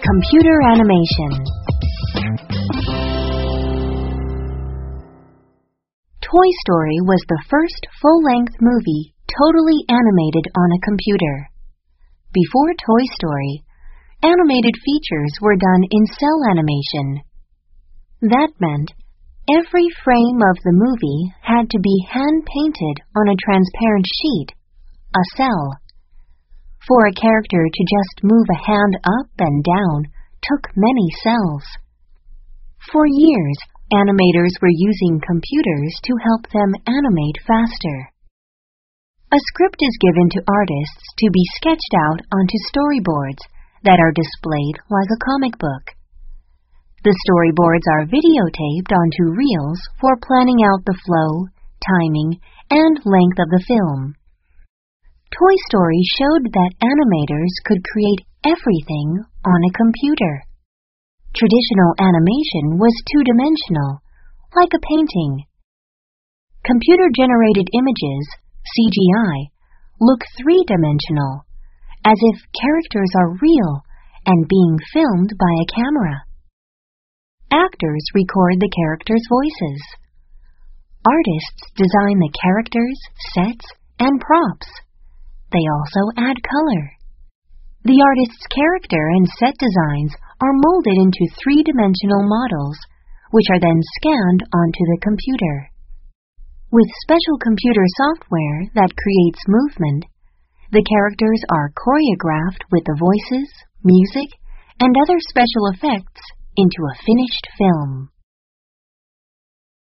Computer animation. Toy Story was the first full-length movie totally animated on a computer. Before Toy Story, animated features were done in cell animation. That meant every frame of the movie had to be hand-painted on a transparent sheet, a cell. For a character to just move a hand up and down took many cells. For years, animators were using computers to help them animate faster. A script is given to artists to be sketched out onto storyboards that are displayed like a comic book. The storyboards are videotaped onto reels for planning out the flow, timing, and length of the film. Toy Story showed that animators could create everything on a computer. Traditional animation was two-dimensional, like a painting. Computer-generated images, CGI, look three-dimensional, as if characters are real and being filmed by a camera. Actors record the characters' voices. Artists design the characters, sets, and props. They also add color. The artist's character and set designs are molded into three-dimensional models, which are then scanned onto the computer. With special computer software that creates movement, the characters are choreographed with the voices, music, and other special effects into a finished film.